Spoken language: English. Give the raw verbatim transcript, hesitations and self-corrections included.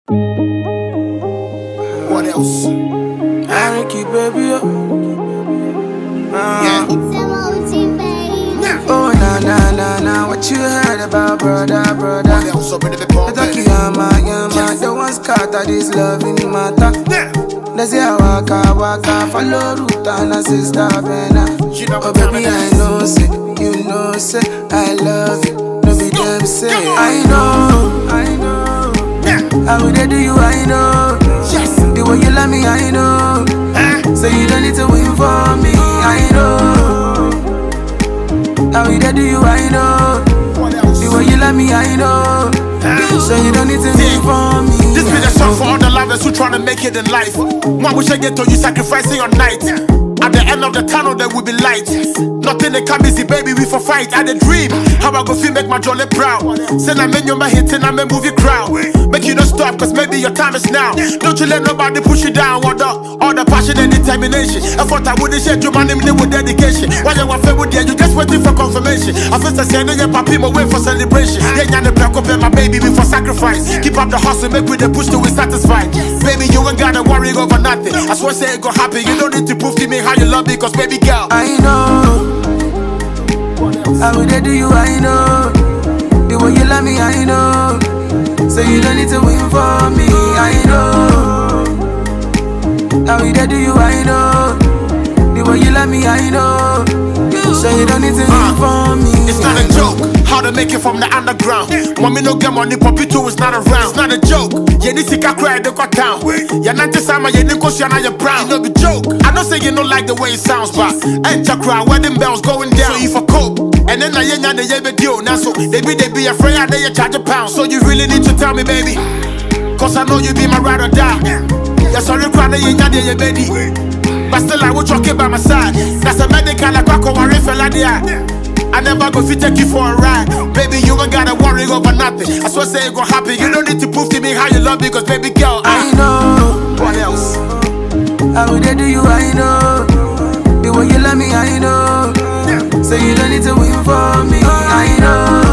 What else? Ricky, baby. Uh, Yeah. Oh, na na na na. What you heard about, brother, brother? What else up in the The department? Kiyama, Yama, the one scatter this loving matter. Yeah. Let's see how waka waka follow root and a sister Bena. You know Oh what baby, time I it is. know, say you know, say I love you. No be them say come on. I know, I know. Yeah. How would they do you? I know. Yes. The way you love me, I know. Huh? So you don't need to win for me, I know. How would they do you? I know. What else? The way you love me, I know. So you don't need to win for me. This be the song for all the lovers who tryna make it in life. One wish I get to you sacrificing your night. At the end of the tunnel there will be light. Nothing that come easy, baby, we for fight. I the dream, how I go feel make my jolly proud. Send a menu my hit and I'm a movie crowd. Make you not stop, cause maybe your time is now. Don't you let nobody push you down. What up? All the passion and determination. I thought I wouldn't share your money with dedication. Why you want with you? You just waiting for confirmation. I first I said, yeah, papi, my way for celebration. Yeah, yeah, the black up my baby before sacrifice. Keep up the hustle, make with the push till we satisfied. Baby, you ain't gotta worry over nothing. I swear say it go happen. You don't need to prove to me how you love me, cause baby girl, I know. How would they do you? I know. The way you love me, I know. So you don't need to win for me, I know. How would they do you? I know. The way you love me, I know. So you don't need to win for me. it's not a joke. How to make it from the underground. Mommy no get money, Poppy too is not around. It's not a joke. You need to cry, they got down. You're not the same, you didn't cause you're not your brown. You know, be joke. I don't say you don't like the way it sounds, but ain't your cry, wedding bells going down. So if I cope, and then I ain't got the yabby deal. Now, so they be, they be afraid, they you charge a pound. So you really need to tell me, baby. Cause I know you be my ride or die. Yeah, sorry, cry, they ain't got the baby. But still, I will talk by my side. That's a medical, like I call a fella there. I never go fit take you for a ride. Baby, you ain't gotta worry over nothing. I swear say it gon' happen. You don't need to prove to me how you love me, cause baby girl, I I know. what else? How would they do you? I know. The way you love me, I know. So you don't need to win for me, I know.